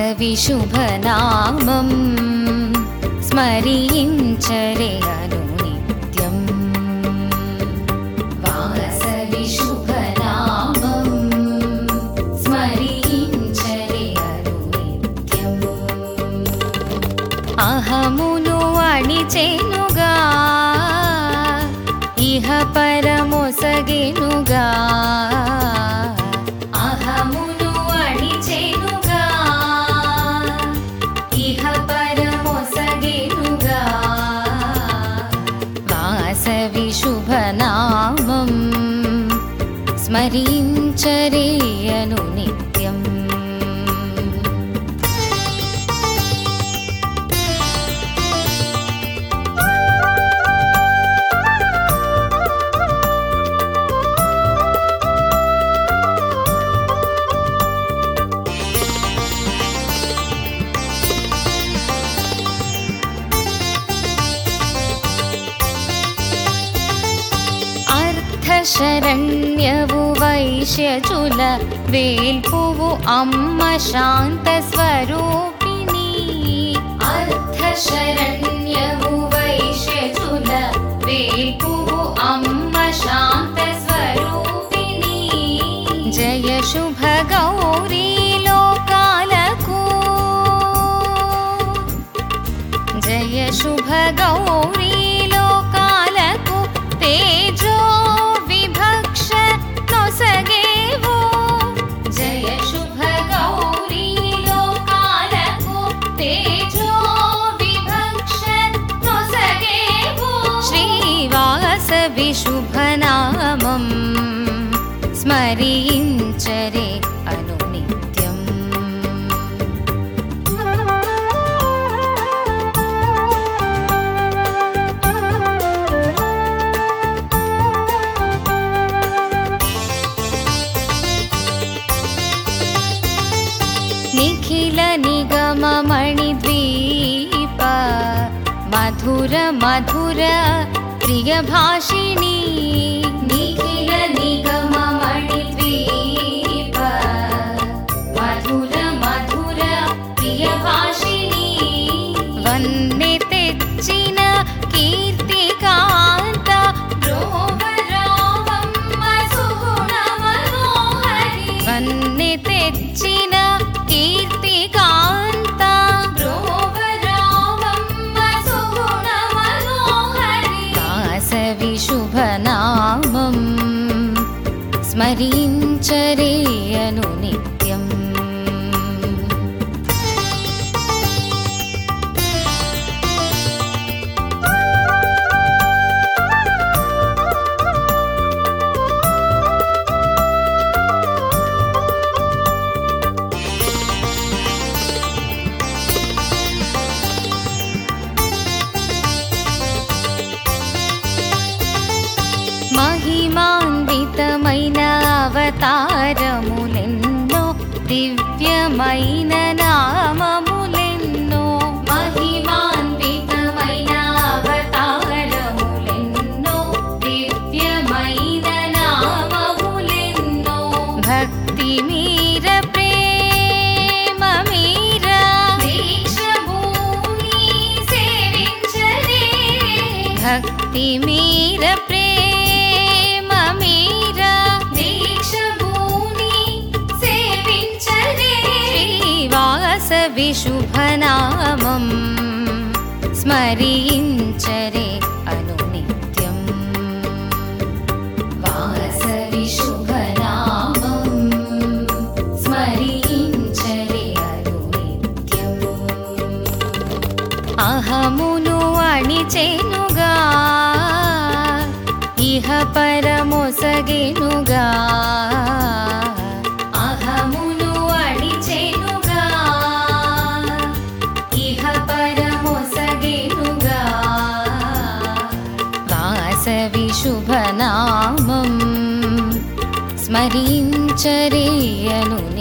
వాసవి శుభనామం స్మరించరే అనునిత్యం. వాసవి శుభనామం స్మరించరే అనునిత్యం. అహమును అణిచెనుగా ఇహ పరమొసగెనుగా. అహమును అణిచెనుగా ఇహ పరమొసగెనుగా. వాసవి శుభనామం స్మరించరే అనునిత్యం. శరణ్యవు వైశ్యజుల వేల్పువు అమ్మ శాంత స్వరూపిణి. అర్థ శరణ్యవు వైశ్యజుల వేల్పువు అమ్మ శాంత స్వరూపిణి. జయ శుభ గౌరీ లోకాలకు. జయ శుభ గౌరీ లోకాలకు తేజో విభక్ష నొసగేవో. జయ శుభ గౌరీ లోకాలకు తేజో విభక్ష నొసగేవో. శ్రీవాసవి శుభనామం స్మరించరే అనునిత్యం. నిఖిల నిగమ మణిద్వీప మధుర మధుర ప్రియ భాషిణి. నిఖిల నిగమ మణిద్వీప మధుర మధుర ప్రియ భాషిణి. వన్నె తెచ్చిన కీర్తికాంత బ్రోవరావమ్మ సుగుణ మనోహరి. వన్నె తెచ్చిన కీర్తికాంత బ్రోవరావమ్మ సుగుణ మనోహరి. వాసవి శుభనామం స్మరించరే అనునిత్యం. మహిమాన్వితమైన అవతారములెన్నో దివ్యమైన నామములెన్నో. మహిమాన్వితమైన అవతారములెన్నో దివ్యమైన నామములెన్నో. భక్తి మీర ప్రేమ మీర దీక్షభూమి సేవించరే. భక్తి మీర ప్రేమ మీర దీక్షభూమి సేవించరే. శ్రీవాసవి శుభనామం స్మరించరే అనునిత్యం. వాసవి శుభనామం స్మరించరే అనునిత్యం. అహమును అణిచెనుగా ఇహ పరమొసగెనుగా. అహమును అణిచెనుగా ఇహ పరమొసగెనుగా. వాసవి శుభనామం స్మరించరే అను